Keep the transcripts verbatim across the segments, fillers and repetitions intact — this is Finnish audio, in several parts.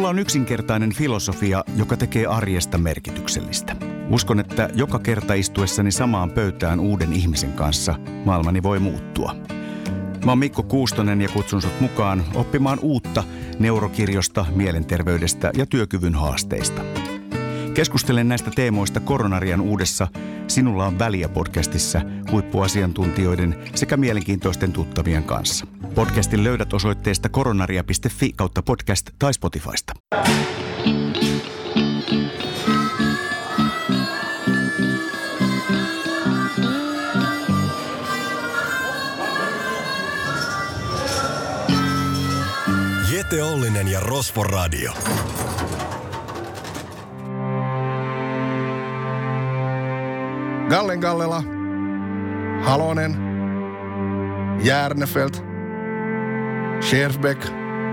Minulla on yksinkertainen filosofia, joka tekee arjesta merkityksellistä. Uskon, että joka kerta istuessani samaan pöytään uuden ihmisen kanssa maailmani voi muuttua. Mä oon Mikko Kuustonen ja kutsun sut mukaan oppimaan uutta neurokirjosta, mielenterveydestä ja työkyvyn haasteista. Keskustelen näistä teemoista Koronarian uudessa Sinulla on väliä -podcastissa huippuasiantuntijoiden sekä mielenkiintoisten tuttavien kanssa. Podcastin löydät osoitteesta koronaria piste fi kautta podcast tai Spotifysta. Jete Ollinen ja Rosvo Radio. Gallen Gallela, Halonen, Järnefelt, Scherfbeck,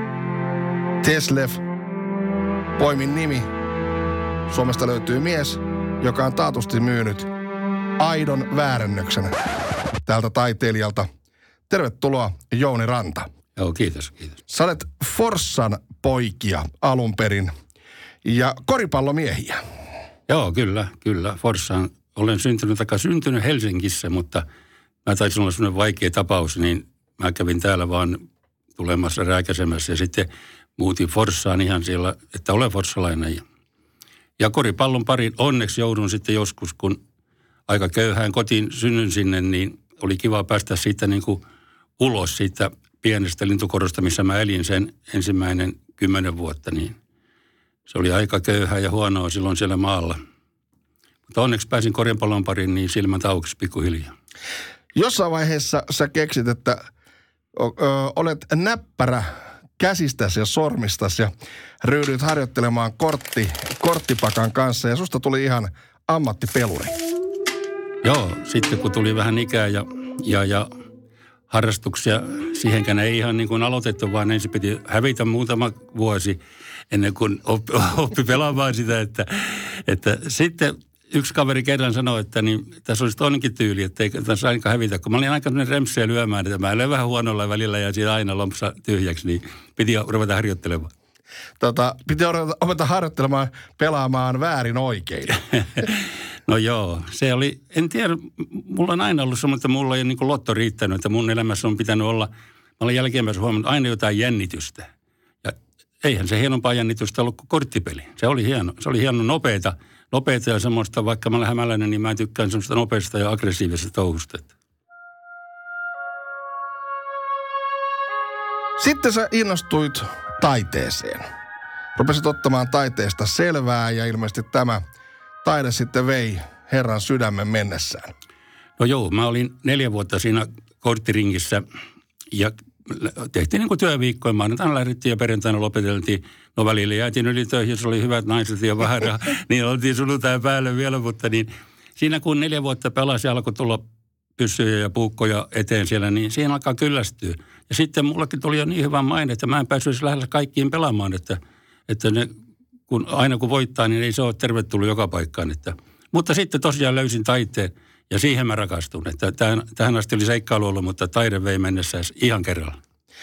Teslev, poimin nimi. Suomesta löytyy mies, joka on taatusti myynyt aidon väärennöksen tältä taiteilijalta. Tervetuloa, Jouni Ranta. Joo, kiitos, kiitos. Sä olet Forssan poikia alun perin ja koripallomiehiä. Joo, kyllä, kyllä. Forssaan olen syntynyt, taikka syntynyt Helsingissä, mutta mä taisin olla sellainen vaikea tapaus, niin mä kävin täällä vaan tulemassa rääkäsemässä ja sitten muutin Forssaan ihan siellä, että olen forssalainen. Ja koripallon parin onneksi joudun sitten joskus, kun aika köyhään kotiin synnyn sinne, niin oli kiva päästä siitä niin kuin ulos siitä pienestä lintukorosta, missä mä elin sen ensimmäinen kymmenen vuotta, niin se oli aika köyhää ja huonoa silloin siellä maalla. Mutta onneksi pääsin koripallon pariin, niin silmät aukesi pikkuhiljaa. Jossain vaiheessa sä keksit, että ö, olet näppärä käsistäsi ja sormistasi ja ryhdyit harjoittelemaan kortti, korttipakan kanssa ja susta tuli ihan ammattipeluri. Joo, sitten kun tuli vähän ikää ja, ja, ja harrastuksia, siihenkään ei ihan niin kuin aloitettu, vaan ensin piti hävitä muutama vuosi ennen kuin oppi, oppi pelaamaan sitä, että, että sitten yksi kaveri kerran sanoi, että niin, tässä olisi toinenkin tyyli, että ei tässä ainakaan hävitä. Kun mä olin aika sellainen remssiä lyömään, että mä löin vähän huonolla välillä ja siitä aina lompsa tyhjäksi, niin piti ruveta harjoittelemaan. Tota, piti opeta harjoittelemaan pelaamaan väärin oikein. No joo, se oli, en tiedä, mulla on aina ollut semmoinen, että mulla ei ole niin kuin lotto riittänyt, että mun elämässä on pitänyt olla, mä olen jälkeenpäin huomannut aina jotain jännitystä. Ja eihän se hienompaa jännitystä ollut kuin korttipeli. Se oli hieno, se oli hieno nopeata. Nopeata ja semmoista, vaikka mä olen hämäläinen, niin mä tykkään semmoista nopeasta ja aggressiivisesta touhusta. Sitten sä innostuit taiteeseen. Rupesit ottamaan taiteesta selvää ja ilmeisesti tämä taide sitten vei Herran sydämen mennessään. No joo, mä olin neljä vuotta siinä korttiringissä ja tehtiin niin kuin työviikkoja. Maanantaina lähdettiin ja perjantaina lopeteltiin. No välillä jäätiin yli töihin, se oli hyvät naiset ja vähän niin oltiin sunnuntain päälle vielä, mutta niin siinä kun neljä vuotta pelasi ja alkoi tulla pyssyjä ja puukkoja eteen siellä, niin siihen alkaa kyllästyä. Ja sitten mullakin tuli jo niin hyvä maine, että mä en päässyt lähellä kaikkiin pelaamaan, että, että ne, kun, aina kun voittaa, niin ei se ole tervetullut joka paikkaan. Että, mutta sitten tosiaan löysin taiteen ja siihen mä rakastun. Että tähän, tähän asti oli seikkailu ollut, mutta taide vei mennessä ihan kerralla.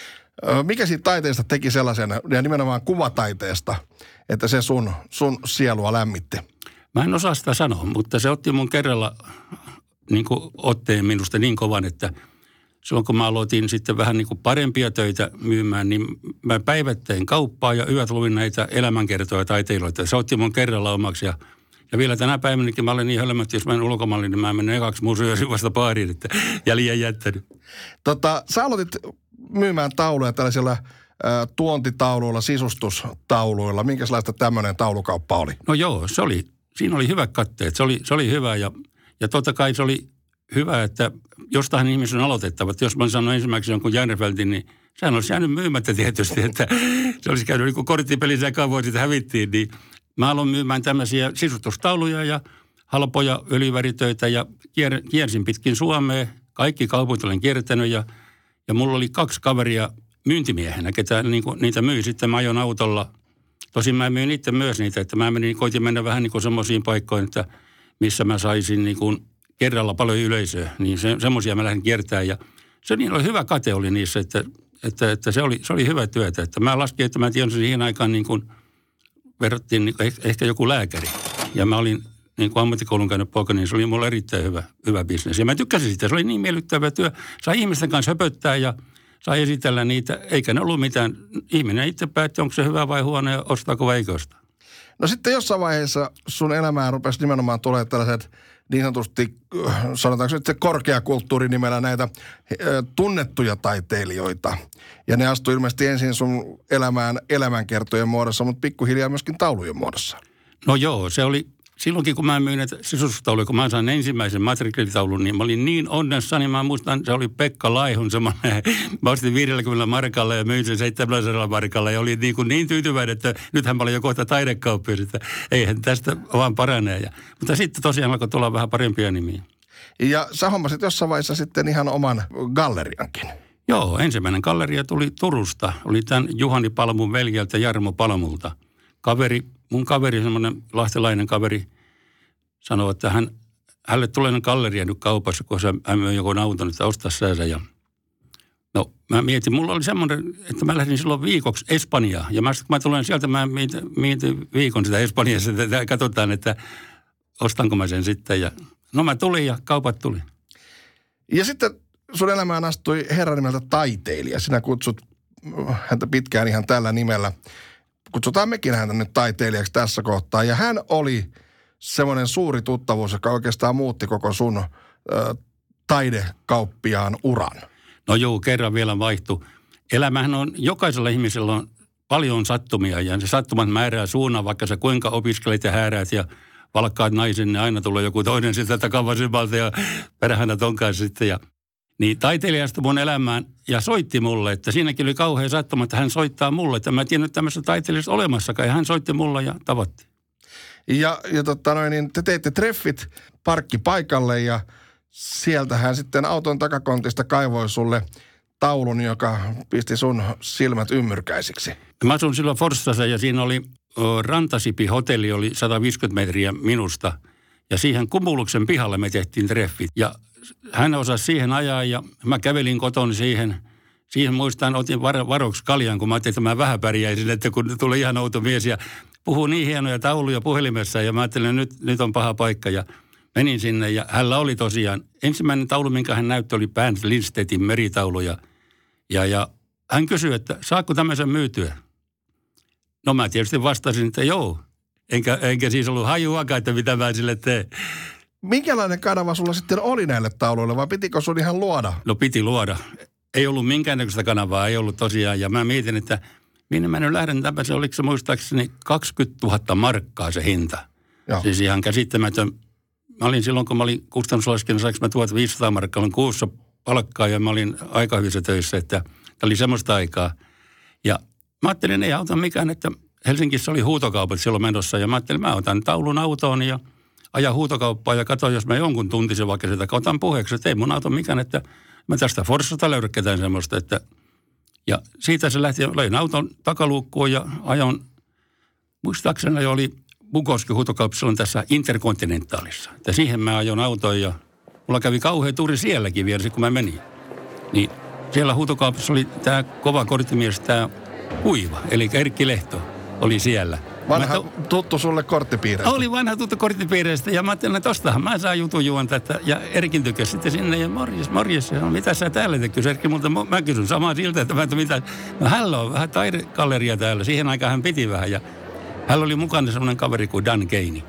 Mikä siitä taiteesta teki sellaisen, ja nimenomaan kuvataiteesta, että se sun, sun sielua lämmitti? Mä en osaa sitä sanoa, mutta se otti mun kerralla niin kuin otteen minusta niin kovan, että silloin kun mä aloitin sitten vähän niin kuin parempia töitä myymään, niin mä päivättein kauppaa ja yöt luin näitä elämänkertoja taiteilijoita. Se otti mun kerralla omaksi ja, ja vielä tänä päivänäkin mä olen niin hölmö, että jos mä en ulkomaille, niin mä menen ekaksi museoisin vasta baariin, että ja liian jättänyt. Tota, sä aloitit myymään tauluja tällaisilla ä, tuontitauluilla, sisustustauluilla. Minkälaista tämmöinen taulukauppa oli? No joo, se oli, siinä oli hyvät katteet. Se oli, se oli hyvä ja, ja totta kai se oli hyvä, että jostain ihmisen on aloitettava. Että jos mä sanon ensimmäiseksi jonkun Järnefeltin, niin sehän olisi jäänyt myymättä tietysti, että se olisi käynyt niin kuin korttipelissä ja kauan sitä hävittiin. Niin mä aloin myymään tämmöisiä sisustustauluja ja halpoja öljyväritöitä ja kier, kiersin pitkin Suomea. Kaikki kauput olen kiertänyt ja Ja mulla oli kaksi kaveria myyntimiehenä, ketä niin kuin, niitä myi. Sitten mä ajoin autolla. Tosin mä myin itse myös niitä, että mä menin, koitin mennä vähän niin kuin semmoisiin paikkoihin, että missä mä saisin niin kuin kerralla paljon yleisöä. Niin se, semmoisia mä lähdin kiertämään ja se niin oli hyvä kate oli niissä, että, että, että se, oli, se oli hyvä työtä. Että mä laskin, että mä tienasin siihen aikaan niin kuin verrattiin niin ehkä joku lääkäri. Ja mä olin niin kuin ammattikoulun käynyt poika, niin se oli mulle erittäin hyvä, hyvä bisnes. Ja mä tykkäsin sitä. Se oli niin miellyttävä työ. Sai ihmisten kanssa höpöttää ja sai esitellä niitä. Eikä ne ollut mitään. Ihminen itse päätti, onko se hyvä vai huono ja ostaako vai eikö osta. No sitten jossain vaiheessa sun elämään rupesi nimenomaan tulemaan tällaiset niin sanotusti, sanotaanko nyt se korkeakulttuurinimellä näitä tunnettuja taiteilijoita. Ja ne astui ilmeisesti ensin sun elämään elämänkertojen muodossa, mutta pikkuhiljaa myöskin taulujen muodossa. No joo, se oli silloinkin kun mä myin näitä sisustustauluja, kun mä sain ensimmäisen matrikelitaulun, niin mä olin niin onnessani. Mä muistan, se oli Pekka Laihun semmoinen, mä ostin viidelläkymmenellä markalla ja myin sen seitsemänsadalla markalla ja olin niin, kuin niin tyytyväinen, että nythän mä olin jo kohta taidekauppias, että eihän tästä vaan paranee. Ja, mutta sitten tosiaan alkoi tulla vähän parempia nimiä. Ja sä hommasit jossain vaiheessa sitten ihan oman galleriankin. Joo, ensimmäinen galleria tuli Turusta. Oli tämän Juhani Palmun veljeltä Jarmo Palmulta. Kaveri, mun kaveri, semmoinen lahtelainen kaveri, sanoi, että hän, hänelle tulee galleria nyt kaupassa, kun hän myy joku auton, että ostaa sääsä. Ja no, mä mietin, mulla oli semmoinen, että mä lähdin silloin viikoksi Espanjaan. Ja mä, kun mä tulen sieltä, mä mietin, mietin viikon sitä Espanjassa, että katsotaan, että ostanko mä sen sitten. Ja no mä tulin ja kaupat tuli. Ja sitten sun elämään astui herran nimeltä taiteilija. Sinä kutsut häntä pitkään ihan tällä nimellä. Kutsutaan mekin häntä nyt taiteilijaksi tässä kohtaa. Ja hän oli semmoinen suuri tuttavuus, joka oikeastaan muutti koko sun ö, taidekauppiaan uran. No juu, kerran vielä vaihtui. Elämähän on, jokaisella ihmisellä on paljon sattumia ja se sattumat määrää suunnan, vaikka sä kuinka opiskelet ja hääräät ja valkkaat naisen, niin aina tulee joku toinen sitä takavasemmalta ja perähänä ton kanssa sitten. Ja, niin taiteilija astui mun elämään ja soitti mulle, että siinäkin oli kauhean sattuma, että hän soittaa mulle, että mä en tiennyt tämmöistä taiteilijasta olemassakaan ja hän soitti mulle ja tavattiin. Ja, ja totta noin, niin te teitte treffit parkkipaikalle ja sieltä hän sitten auton takakontista kaivoi sulle taulun, joka pisti sun silmät ymmyrkäisiksi. Mä asun silloin Forssassa ja siinä oli Rantasipi-hotelli, oli sata viisikymmentä metriä minusta. Ja siihen Kumuluksen pihalle me tehtiin treffit. Ja hän osasi siihen ajaa ja mä kävelin kotoni siihen. Siihen muistan, otin var- varoksi kaljan, kun mä ajattelin, että mä vähän pärjäisin, että kun tuli ihan outo mies ja puhui niin hienoja tauluja puhelimessa. Ja mä ajattelin, että nyt, nyt on paha paikka ja menin sinne ja hänellä oli tosiaan, ensimmäinen taulu, minkä hän näytti, oli Bernd Lindstedtin meritaulu. Ja, ja, ja hän kysyi, että saako tämmöisen myytyä? No mä tietysti vastasin, että joo. Enkä, enkä siis ollut hajuakaan, että mitä mä sille teen. Minkälainen kanava sulla sitten oli näille tauluille, vai pitikö sun ihan luoda? No piti luoda. Ei ollut minkäännäköistä kanavaa, ei ollut tosiaan. Ja mä mietin, että minne mä nyt lähden täpä, se oliko se muistaakseni kaksikymmentätuhatta markkaa se hinta. Joo. Siis ihan käsittämätön. Mä olin silloin, kun mä olin kustannuslaskenut, saanko mä tuhatviisisataa markkaa, olin kuussa palkkaa ja mä olin aika hyvissä töissä, että tämä oli semmoista aikaa. Ja mä ajattelin, ei auta mikään, että Helsingissä oli huutokaupat silloin menossa ja mä ajattelin, mä otan taulun autoon ja ajan huutokauppaa ja katson, jos mä jonkun tuntisen vaikka sitä, otan puheeksi, että ei mun auta mikään, että mä tästä Forssasta löydä ketään semmoista, että ja siitä se lähti, löin auton takaluukkuun ja ajon, muistaakseni oli Bukowski huutokauppa silloin tässä Interkontinentaalissa. Että siihen mä ajon autoon ja mulla kävi kauhea tuuri sielläkin vielä, kun mä menin. Niin siellä huutokaupassa oli tämä kova korttimies, tämä Kuiva, eli Erkki Lehto oli siellä. Vanha to... tuttu sulle korttipiireistä. Oli vanha tuttu korttipiireistä ja mä ajattelin, että tostahan mä saan jutun juonta. Että, ja Erkin tykkäsi sitten sinne ja morjes, morjes. Ja mitä sä täällä tekys Erkki multa? Mä kysyn samaa siltä, että mä, että mitä. No hänellä on vähän taidegalleria täällä. Siihen aikaan hän piti vähän ja hänellä oli mukana semmoinen kaveri kuin Dan Keini.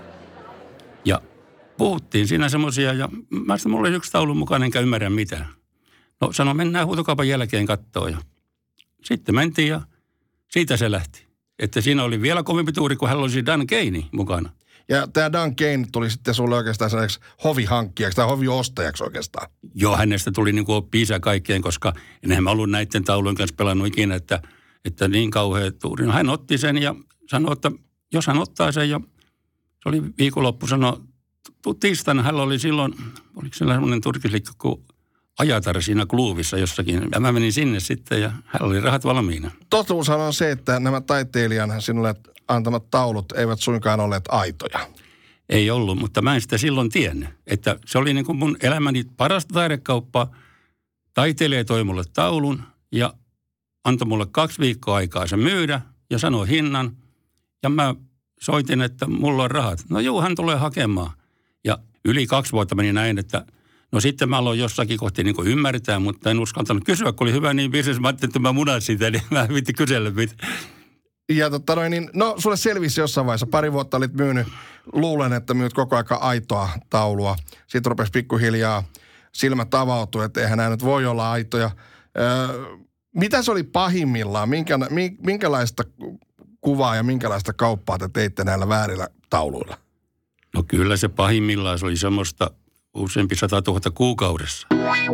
Ja puhuttiin siinä semmoisia ja mä sanoin, mulla oli yksi taulun mukana, enkä ymmärrä mitään. No sano, mennään huutokaupan jälkeen kattoon ja sitten mentiin ja siitä se lähti. Että siinä oli vielä kovempi tuuri, kun hän oli Dan Keini mukana. Ja tämä Dan Keini tuli sitten sulle oikeastaan sellaiseksi hovihankkijaksi tai hoviostajaksi oikeastaan. Joo, hänestä tuli niin kuin oppi-isä kaikkeen, koska enhän mä ollut näiden taulujen kanssa pelannut ikinä, että, että niin kauhea tuuri. No hän otti sen ja sanoi, että jos hän ottaa sen ja se oli viikonloppu, sanoi, tiistaina hän oli silloin, oliko siellä semmoinen turkislikko kuin Ajatar siinä Kluuvissa jossakin. Ja mä menin sinne sitten ja hän oli rahat valmiina. Totuushan on se, että nämä taiteilijan sinulle antamat taulut eivät suinkaan olleet aitoja. Ei ollut, mutta mä en sitä silloin tiennyt. Että se oli niin kuin mun elämäni parasta taidekauppaa. Taiteilija toi mulle taulun ja antoi mulle kaksi viikkoa aikaa se myydä ja sanoi hinnan. Ja mä soitin, että mulla on rahat. No juu, hän tulee hakemaan. Ja yli kaksi vuotta meni näin, että no sitten mä aloin jossakin kohti niin kuin ymmärtää, mutta en uskaltanut kysyä, kun oli hyvä niin bisnes. Mä ajattelin, että mä munan sitä, niin mä en viitti kysellä mitään. Ja totta noin, niin, no sulle selvisi jossain vaiheessa. Pari vuotta olit myynyt, luulen, että myyt koko aika aitoa taulua. Sitten rupesi pikkuhiljaa silmät avautua, että eihän nämä nyt voi olla aitoja. Öö, mitä se oli pahimmillaan? Minkä, minkälaista kuvaa ja minkälaista kauppaa te teitte näillä väärillä tauluilla? No kyllä se pahimmillaan se oli semmoista useampi sata tuhatta kuukaudessa.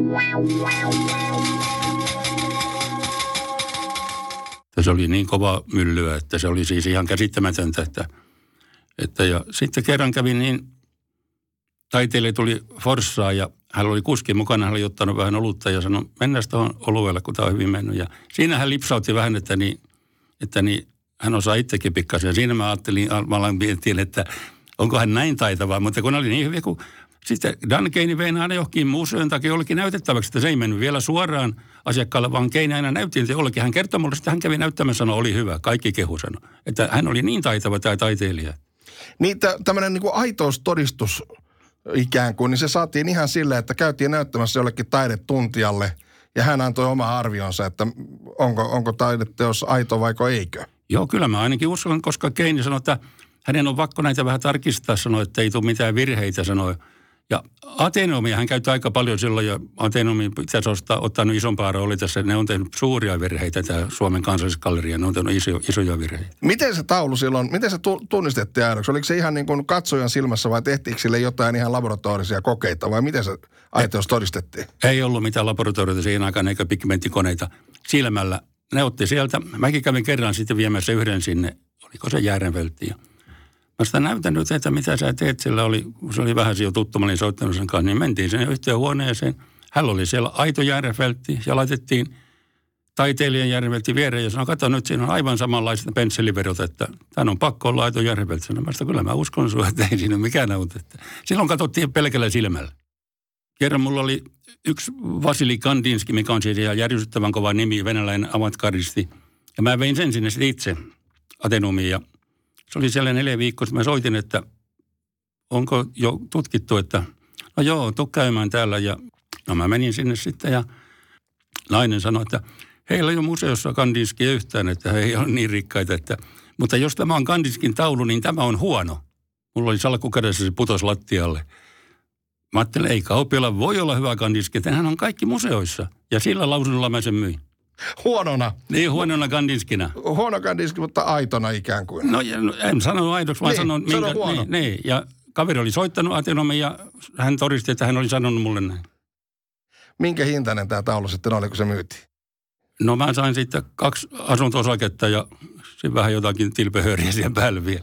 Se oli niin kova myllyä, että se oli siis ihan käsittämätöntä. Että, että ja sitten kerran kävin niin, taiteilija tuli Forssaa ja hän oli kuskin mukana, hän oli ottanut vähän olutta ja sanoi, mennään tuohon oluelle, kun tämä on hyvin mennyt. Ja siinä hän lipsautti vähän, että, niin, että niin, hän osaa itsekin pikkasen. Ja siinä mä ajattelin, mä aloin miettiä, että onko hän näin taitava, mutta kun oli niin hyviä, kun sitten Dan Keini vei aina johonkin museon takia jollekin näytettäväksi, että se ei mennyt vielä suoraan asiakkaalle, vaan Keini aina näytti, että jollekin hän kertoi mulle, että hän kävi näyttämään, sanoi, oli hyvä, kaikki kehu sanoi. Että hän oli niin taitava tämä taiteilija. Niin tämmöinen niin kuin aitoustodistus ikään kuin, niin se saatiin ihan silleen, että käytiin näyttämässä jollekin taidetuntijalle ja hän antoi oma arvionsa, että onko, onko taideteos aito vaiko eikö. Joo, kyllä mä ainakin uskon, koska Keini sanoi, että hänen on pakko näitä vähän tarkistaa, sanoi, että ei tule mitään virheitä, sanoi. Ja Ateneumia hän käytti aika paljon silloin, ja Ateneumi pitäisi ottaa, ottaa nyt isompaa rooli tässä. Ne on tehnyt suuria virheitä, tämä Suomen kansallisgalleria, ne on tehnyt iso, isoja virheitä. Miten se taulu silloin, miten se tunnistettiin aidoksi? Oliko se ihan niin kuin katsojan silmässä vai tehtiinkö sille jotain ihan laboratorisia kokeita vai miten se aiteus todistettiin? Ei ollut mitään laboratorioita siihen aikaan eikä pigmenttikoneita silmällä. Ne otti sieltä. Mäkin kävin kerran sitten viemässä yhden sinne, oliko se Järvenveltiin. Mä sitä näytän nyt, että mitä sä teet. Sillä oli, se oli vähän jo tuttu, mä olin soittanut sen kanssa, niin mentiin sen yhteen huoneeseen. Hän oli siellä aito Järvenveltti ja laitettiin taiteilijan Järvenveltti viereen ja sanoi, kato nyt, siinä on aivan samanlaista pensseliverot, että tämän on pakko olla aito Järvenveltti. Mä sitä, kyllä mä uskon sinua, että ei siinä ole mikään auta. Silloin katsottiin pelkällä silmällä. Kerran mulla oli yksi Vasili Kandinski, mikä on siis ihan järjestettävän kova nimi, venäläinen avantgardisti. Ja mä vein sen sinne itse Ateneumiin ja se oli siellä neljä viikkoa, mä soitin, että onko jo tutkittu, että no joo, tuu käymään täällä. Ja no mä menin sinne sitten ja nainen sanoi, että heillä ei ole museossa Kandinskia yhtään, että he ei ole niin rikkaita. Että, mutta jos tämä on Kandinskin taulu, niin tämä on huono. Mulla oli salkku kädessä, se putosi lattialle. Mä ajattelin, ei kauppialla voi olla hyvä Kandinsky, että hän on kaikki museoissa. Ja sillä lausunnolla mä sen myin. Huonona. Niin, huonona Kandinskina. Huono Kandinsky, mutta aitona ikään kuin. No en sano aidoksi, vaan niin, sanon, sano minkä, huono. niin, niin. Ja kaveri oli soittanut Ateneumiin ja hän todisti, että hän oli sanonut mulle näin. Minkä hintainen tämä taulu sitten oli, kun se myytiin? No mä sain sitten kaksi asunto-osaketta ja sitten vähän jotakin tilpehööriä siihen päälle vielä.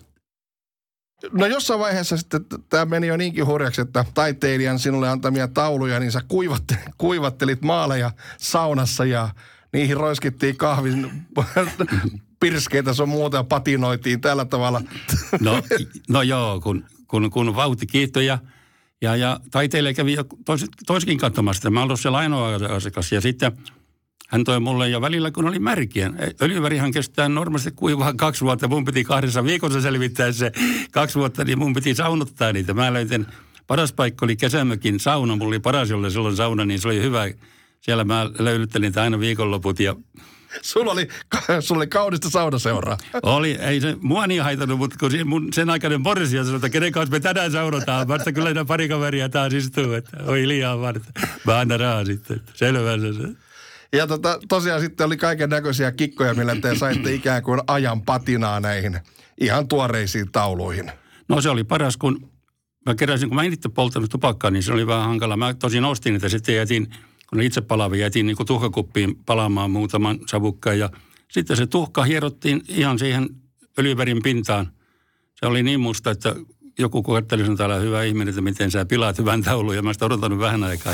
No jossain vaiheessa sitten tämä meni jo niinkin hurjaksi, että taiteilijan sinulle antamia tauluja, niin sä kuivattelit, kuivattelit maaleja saunassa ja niihin roiskittiin kahvin pirskeitä sun muuta ja patinoitiin tällä tavalla. No, no joo, kun, kun, kun vauhti kiihtyi ja, ja, ja taiteilija kävi jo tois, toiskin katsomassa. Mä olin siellä ainoa asiakas ja sitten hän toi mulle jo välillä, kun oli märkiä. Öljyvärihan kestää normaalisti kuivaa kaksi vuotta. Mun piti kahdessa viikossa selvittää se kaksi vuotta, niin mun piti saunottaa niitä. Mä löytin, paras paikka oli kesämökin sauna. Mulla oli paras, jolle silloin sauna, niin se oli hyvä. Siellä mä löylyttelin niitä aina viikonloput ja Sulla oli, sulla oli kaunista saunaseuraa. Oli, ei se mua niin haitannut, mutta kun mun sen aikainen Boris sanoi, että kenen kanssa me tänään saunotaan. Vasta kyllä nämä pari kaveria taas istuu, että oi liian varten. Mä annan rahaa sitten, selvä se. Ja tota, tosiaan sitten oli kaiken näköisiä kikkoja, millä te saitte ikään kuin ajan patinaa näihin ihan tuoreisiin tauluihin. No se oli paras, kun mä keräsin, kun mä en itse polttanut tupakkaa, niin se oli vähän hankala. Mä tosin ostin niitä, sitten jätin, kun ne itse palavia, jätin niin kuin tuhkakuppiin palaamaan muutaman savukkaan. Ja sitten se tuhka hierottiin ihan siihen öljyvärin pintaan. Se oli niin musta, että joku koetteli sen täällä hyvä ihminen, että miten sä pilaat hyvän taulun. Ja mä sitä odotanut vähän aikaa.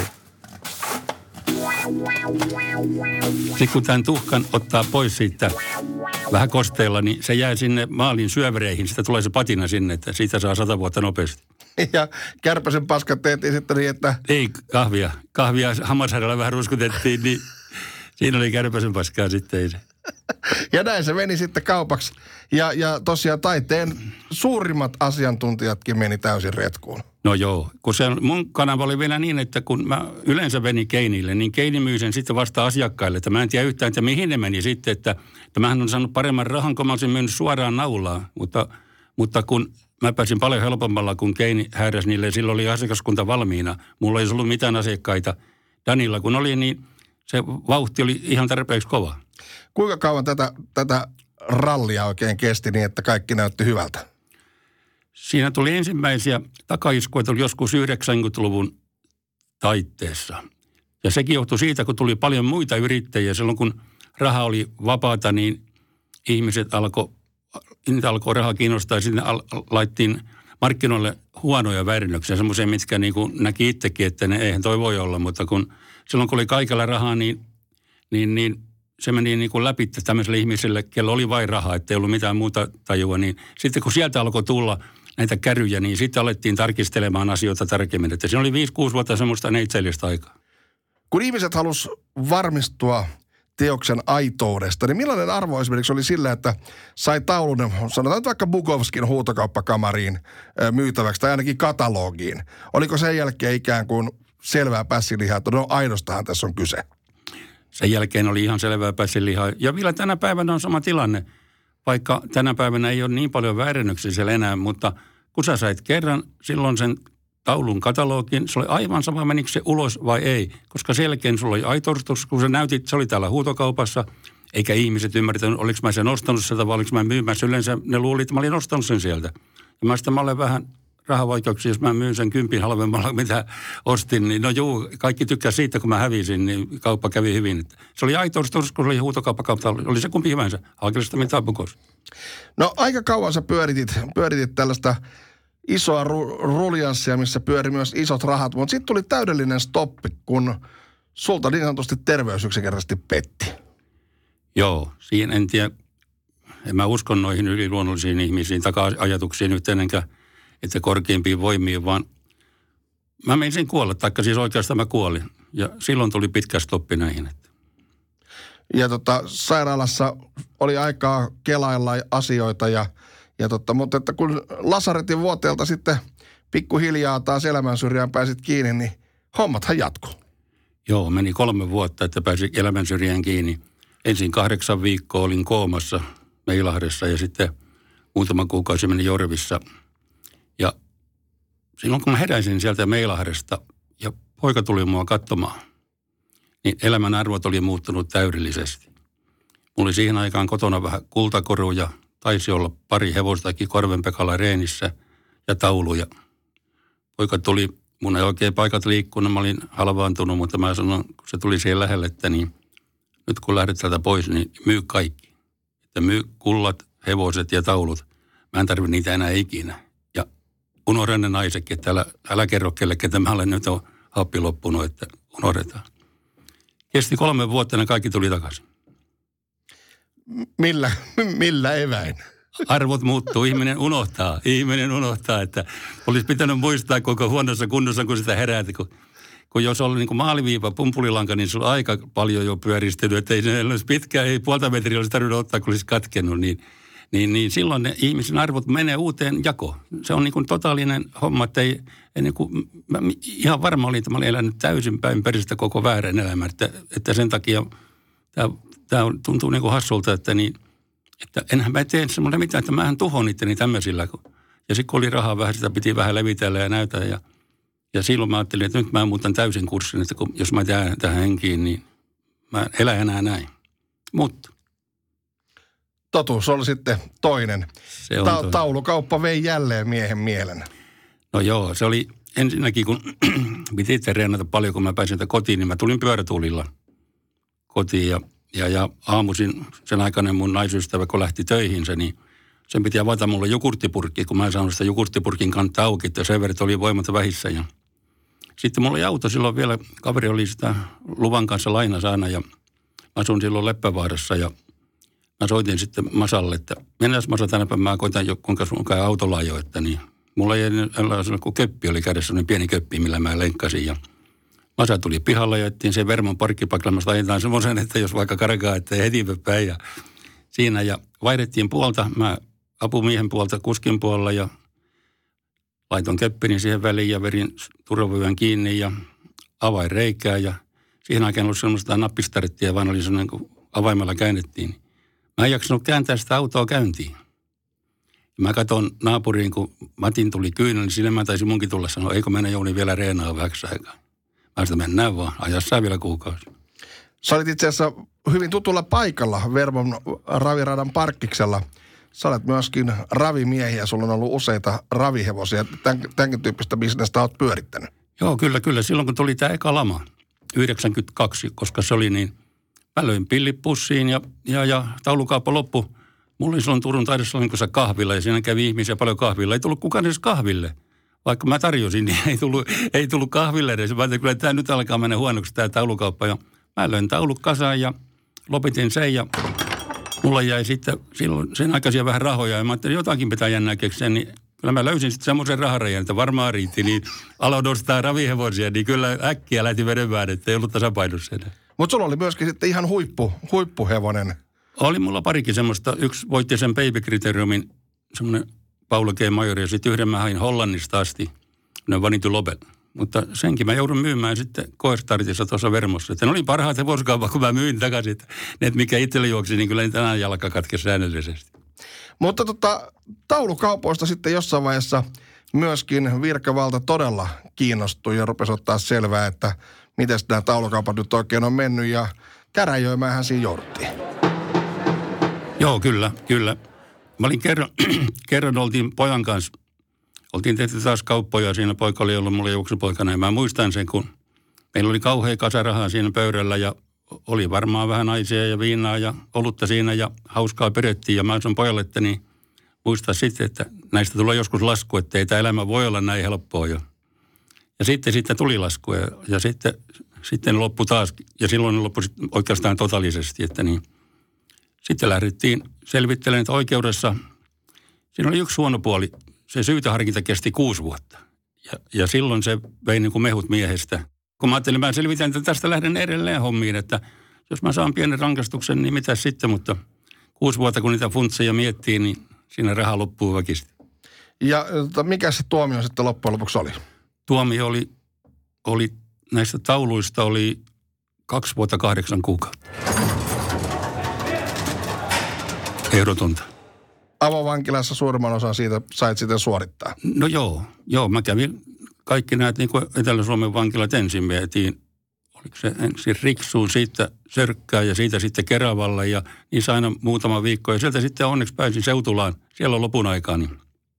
Sitten kun tämän tuhkan ottaa pois siitä vähän kosteella, niin se jää sinne maalin syövereihin. Sitten tulee se patina sinne, että siitä saa sata vuotta nopeasti. Ja kärpäsen paskat tehtiin sitten niin, että... Ei, kahvia. Kahvia Hammarsharjalla vähän ruskutettiin, niin siinä oli kärpäsen paskaa sitten. Ei se. Ja näin se meni sitten kaupaksi. Ja, ja tosiaan taiteen suurimmat asiantuntijatkin meni täysin retkuun. No joo, kun se mun kanava oli vielä niin, että kun mä yleensä venin Keinille, niin Keini myi sen sitten vasta asiakkaille. Että mä en tiedä yhtään, että mihin ne meni sitten, että, että mähän on saanut paremman rahan, kun mä olisin myynyt suoraan naulaa. Mutta, mutta kun mä pääsin paljon helpommalla, kun Keini hääräsi niille, silloin oli asiakaskunta valmiina. Mulla ei ollut mitään asiakkaita. Danilla kun oli, niin se vauhti oli ihan tarpeeksi kova. Kuinka kauan tätä, tätä rallia oikein kesti niin, että kaikki näytti hyvältä? Siinä tuli ensimmäisiä takaiskuja, tuli joskus yhdeksänkymmentäluvun taitteessa. Ja sekin johtui siitä, kun tuli paljon muita yrittäjiä. Silloin kun raha oli vapaata, niin ihmiset alkoi, niitä alkoi rahaa kiinnostaa. Sitten al- laittiin markkinoille huonoja väärennöksiä, semmoisia, mitkä niin kuin näki itsekin, että ne eihän toi voi olla. Mutta kun silloin kun oli kaikella rahaa, niin, niin, niin se meni niin kuin läpi tämmöiselle ihmiselle, kello oli vain rahaa, ettei ollut mitään muuta tajua. Niin sitten kun sieltä alkoi tulla näitä käryjä, niin sitten alettiin tarkistelemaan asioita tarkemmin. Että siinä oli viisi kuusi vuotta semmoista neitsellistä aikaa. Kun ihmiset halus varmistua teoksen aitoudesta, niin millainen arvo esimerkiksi oli sillä, että sai taulun, sanotaan nyt vaikka Bukowskin huutokauppakamariin myytäväksi tai ainakin katalogiin. Oliko sen jälkeen ikään kuin selvää pässilihaa, että no aidostahan tässä on kyse? Sen jälkeen oli ihan selvää pässilihaa. Ja vielä tänä päivänä on sama tilanne, vaikka tänä päivänä ei ole niin paljon väärennöksiä siellä enää, mutta kun sä sait kerran silloin sen taulun katalogin, se oli aivan sama, menikö se ulos vai ei. Koska sen jälkeen sulla oli aitoustus, kun sä näytit, se oli täällä huutokaupassa, eikä ihmiset ymmärtänyt, oliko mä sen ostanut sieltä vai oliko mä myymässä. Yleensä ne luuli, että mä olin ostanut sen sieltä. Ja mä sitten mä olen vähän rahavaikeuksia, jos mä myyn sen kympin halvemmalla, mitä ostin, niin no juu, kaikki tykkäsivät siitä, kun mä hävisin, niin kauppa kävi hyvin. Se oli aitoustus, kun se oli huutokauppakauppa, oli se kumpi hyvänsä, Hakelista mitä Bukos. No aika kauan sä pyöritit, pyöritit tällaista isoa ru- ruljanssia, missä pyöri myös isot rahat, mutta sitten tuli täydellinen stoppi, kun sulta niin sanotusti terveys yksinkertaisesti petti. Joo, siinä en tiedä, en mä usko noihin yliluonnollisiin ihmisiin, taka-ajatuksiin yhtenenkään, että korkeimpiin voimiin, vaan mä menisin kuolla, taikka siis oikeastaan mä kuolin. Ja silloin tuli pitkä stoppi näihin. Ja tota, sairaalassa oli aikaa kelailla asioita, ja, ja tota, mutta että kun lasaretin vuoteelta sitten pikkuhiljaa taas elämän syrjään pääsit kiinni, niin hommathan jatkuu. Joo, meni kolme vuotta, että pääsin elämän syrjään kiinni. Ensin kahdeksan viikkoa olin koomassa Meilahdessa ja sitten muutama kuukausi meni Jorvissa. Ja silloin kun mä heräsin sieltä Meilahdesta ja poika tuli mua katsomaan, niin elämän arvot oli muuttunut täydellisesti. Mulla oli siihen aikaan kotona vähän kultakoruja, taisi olla pari hevostakin Korvenpekalla reenissä ja tauluja. Poika tuli, mun ei oikein paikat liikkunut, mä olin halvaantunut, mutta mä sanoin, kun se tuli siihen lähelle, että niin nyt kun lähdet täältä pois, niin myy kaikki. Että myy kullat, hevoset ja taulut. Mä en tarvitse niitä enää ikinä. Ja unohda ne naisetkin, että älä, älä kerro kellekään, että mä olen nyt on happi loppunut, että unohdetaan. Kesti kolme vuotta, ne kaikki tuli takaisin. Millä, millä eväin? Arvot muuttuu, ihminen unohtaa, ihminen unohtaa, että olisi pitänyt muistaa koko huonossa kunnossa, kun sitä heräti. Kun, kun jos oli niin kuin maaliviiva, pumpulilanka, niin se on aika paljon jo pyöristynyt, että ei se olisi pitkä, ei puolta metriä olisi tarvinnut ottaa, kun olisi katkennut, niin, niin, niin silloin ne ihmisen arvot menee uuteen jakoon. Se on niin kuin totaalinen homma, että ei, ei niin kuin, mä ihan varma olin, että mä olin elänyt täysin päin peristä koko väärän elämän, että, että sen takia tämä, tämä tuntuu niin kuin hassulta, että niin, että enhän mä tee semmoinen mitään, että mähän tuhon itteni tämmöisillä. Ja sitten kun oli rahaa vähän, sitä piti vähän levitellä ja näytää. Ja, ja silloin mä ajattelin, että nyt mä muutan täysin kurssin, että kun, jos mä jään tähän henkiin, niin mä en elä enää näin. Mutta totuus oli sitten toinen. Se on Ta- toinen. Taulukauppa vei jälleen miehen mielen. No joo, se oli ensinnäkin, kun piti itse reenata paljon, kun mä pääsin kotiin, niin mä tulin pyörätuulilla kotiin ja Ja, ja aamuisin sen aikainen mun naisystävä, kun lähti töihinsä, niin sen piti avata mulle jogurttipurkki, kun mä en saanut sitä jogurttipurkin kantaa auki, että sen verran oli voimat vähissä. Ja sitten mulla oli auto silloin vielä, kaveri oli sitä luvan kanssa lainas aina ja mä asun silloin Leppävaarassa ja mä soitin sitten Masalle, että mennäs Masa tänä päivänä, mä koitan jo kuinka sun käy autolla ajo, että niin mulla ei enää kun köppi oli kädessä, sellainen pieni köppi, millä mä lenkkasin ja Masa tuli pihalle ja jättiin sen Vermon parkkipaklamasta ajetaan semmoisen, että jos vaikka karkaa, että ei heti päin. Ja siinä ja vaihdettiin puolta, mä apumiehen puolta kuskin puolella ja laitoin keppini siihen väliin ja verin turvavyön kiinni ja avain reikää ja siihen aikaan ollut semmoista nappistarttia, vaan oli semmoinen, kun avaimella käännettiin. Mä en jaksanut kääntää sitä autoa käyntiin. Mä katson naapuriin, kun Matin tuli kyynä, niin sinne mä taisin munkin tulla sanoa, eikö mennä Jouni vielä reenaa vähäksi aikaa. Mä sitä mennään vaan, ajassa vielä kuukausi. Sä olit itse asiassa hyvin tutulla paikalla Vermon raviradan parkkiksella. Sä olet myöskin ravimiehiä, sulla on ollut useita ravihevosia. Tän, tämänkin tyyppistä bisnestä oot pyörittänyt. Joo, kyllä, kyllä. Silloin kun tuli tämä eka lama, yhdeksänkymmentäkaksi, koska se oli niin, mä löin pillit pussiin ja, ja, ja taulukauppa loppu. Mulla oli silloin Turun taidesalonkossa kahvilla ja siinä kävi ihmisiä paljon kahvilla. Ei tullut kukaan edes kahville. Vaikka mä tarjosin, niin ei tullut, ei tullut kahville edes. Mä ajattelin, kyllä tämä nyt alkaa mennä huonoksi tämä taulukauppa. Ja mä löin taulut kasaan ja lopetin sen ja mulla jäi sitten silloin sen aikaisia vähän rahoja. Ja mä ajattelin, jotakin pitää jännää keksiä, niin kyllä mä löysin sitten semmoisen raharajan, että varmaan riitti. Niin aloin nostaa ravihevosia, niin kyllä äkkiä lähti vedemään, että ei ollut tasapainossa enää. Mutta sulla oli myöskin sitten ihan huippu, huippuhevonen. Oli mulla parikin semmoista. Yksi voitti sen Baby Criteriumin, semmoinen Paula G. Major, ja sitten yhden mä hain Hollannista asti, ne Vanity Lobel. Mutta senkin mä joudun myymään sitten koestartissa tuossa Vermossa. Että ne oli parhaat hevoskaupat, kun mä myin takaisin. Että ne, mikä itselle juoksi, niin kyllä tänään jalka katkesi säännöllisesti. Mutta tota, taulukaupoista sitten jossain vaiheessa myöskin virkavalta todella kiinnostui ja rupesi ottaa selvää, että miten nämä taulukaupat nyt oikein on mennyt ja käräjöimäänhän siinä jouduttiin. Joo, kyllä, kyllä. Mä olin kerran, kerran oltiin pojan kanssa, oltiin tehty taas kauppoja, siinä poika oli ollut mulle juoksupoikana ja mä muistan sen, kun meillä oli kauhea kasa rahaa siinä pöydällä ja oli varmaan vähän naisia ja viinaa ja olutta siinä ja hauskaa pidettiin ja mä sanon pojalle, että niin muistaa sitten, että näistä tulee joskus lasku, että ei tämä elämä voi olla näin helppoa jo. Ja sitten sitten tuli lasku ja, ja sitten, sitten loppui taas ja silloin loppui oikeastaan totaalisesti, että niin. Sitten lähdettiin selvittelemään, että oikeudessa, siinä oli yksi huono puoli, se syyteharkinta kesti kuusi vuotta. Ja, ja silloin se vei niin kuin mehut miehestä. Kun mä ajattelin, mä selvitän, että tästä lähden edelleen hommiin, että jos mä saan pienen rankastuksen, niin mitä sitten, mutta kuusi vuotta kun niitä funtseja miettii, niin siinä raha loppuu väkisti. Ja mikä se tuomio sitten loppujen lopuksi oli? Tuomio oli, oli näistä tauluista oli kaksi vuotta kahdeksan kuukautta. Ehdotonta. Avovankilassa suurimman osan siitä sait sitten suorittaa? No joo, joo. Mä kävin kaikki näitä niin kuin Etelä-Suomen vankilat ensin vietiin. Oliko se ensin Riksuun, siitä Sörkkään ja siitä sitten Keravalle ja niissä aina muutama viikko. Ja sieltä sitten onneksi pääsin Seutulaan siellä lopun aikaa. Niin.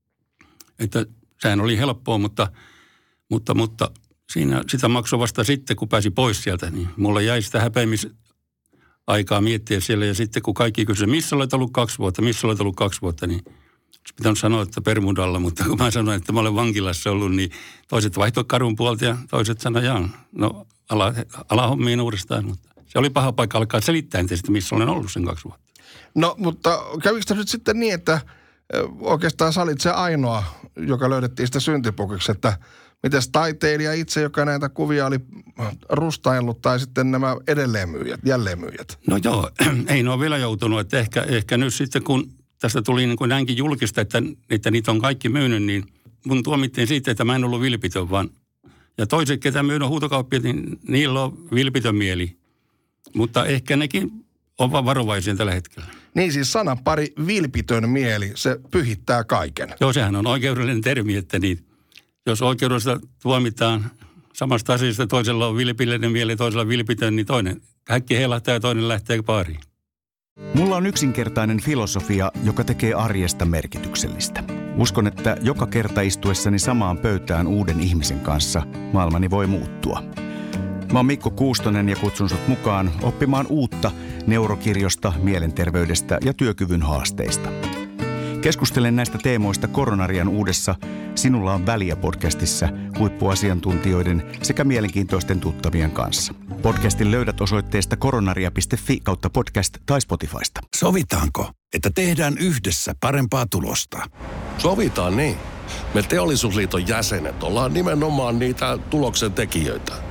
Että sehän oli helppoa, mutta, mutta, mutta siinä sitä maksoi vasta sitten, kun pääsi pois sieltä. Niin mulla jäi sitä häpeämis aikaa miettiä siellä ja sitten kun kaikki kysyivät, missä olet ollut kaksi vuotta, missä olet ollut kaksi vuotta, niin olisi pitänyt sanoa, että Bermudalla, mutta kun mä sanoin, että mä olen vankilassa ollut, niin toiset vaihtoi kadun puolta ja toiset sanoivat, jaa, no ala, ala hommiin uudestaan, mutta se oli paha paikka alkaa selittää entä missä olen ollut sen kaksi vuotta. No, mutta kävikö nyt sitten niin, että oikeastaan sä olit se ainoa, joka löydettiin sitä syntipukiksi, että mites taiteilija itse, joka näitä kuvia oli rustaillut, tai sitten nämä edelleenmyyjät, jälleenmyyjät? No joo, ei ne ole vielä joutunut. Että ehkä, ehkä nyt sitten, kun tästä tuli niin kuin näinkin julkista, että, että niitä on kaikki myynyt, niin mun tuomittiin siitä, että mä en ollut vilpitön, vaan ja toiset, ketä myynyt huutokauppia, niin niillä on vilpitön mieli. Mutta ehkä nekin on vaan varovaisia tällä hetkellä. Niin siis sanan pari vilpitön mieli, se pyhittää kaiken. Joo, sehän on oikeudellinen termi, että niin. Jos oikeudesta tuomitaan samasta asiasta, toisella on vilpillinen mieli, toisella vilpitön, niin toinen häkki heilahtaa ja toinen lähtee baariin. Mulla on yksinkertainen filosofia, joka tekee arjesta merkityksellistä. Uskon, että joka kerta istuessani samaan pöytään uuden ihmisen kanssa maailmani voi muuttua. Mä oon Mikko Kuustonen ja kutsun sut mukaan oppimaan uutta neurokirjosta, mielenterveydestä ja työkyvyn haasteista. Keskustelen näistä teemoista Koronarian uudessa Sinulla on väliä -podcastissa huippuasiantuntijoiden sekä mielenkiintoisten tuttavien kanssa. Podcastin löydät osoitteesta koronaria piste fi kautta podcast tai Spotifysta. Sovitaanko, että tehdään yhdessä parempaa tulosta? Sovitaan niin. Me Teollisuusliiton jäsenet ollaan nimenomaan niitä tuloksen tekijöitä.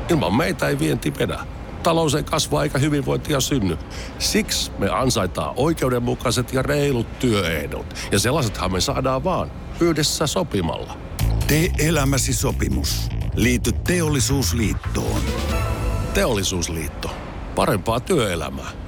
Ilman meitä ei vienti vedä. Talous ei kasva eikä hyvinvointia synny. Siksi me ansaitaan oikeudenmukaiset ja reilut työehdot. Ja sellaisethan me saadaan vaan yhdessä sopimalla. Tee elämäsi sopimus. Liity Teollisuusliittoon. Teollisuusliitto. Parempaa työelämää.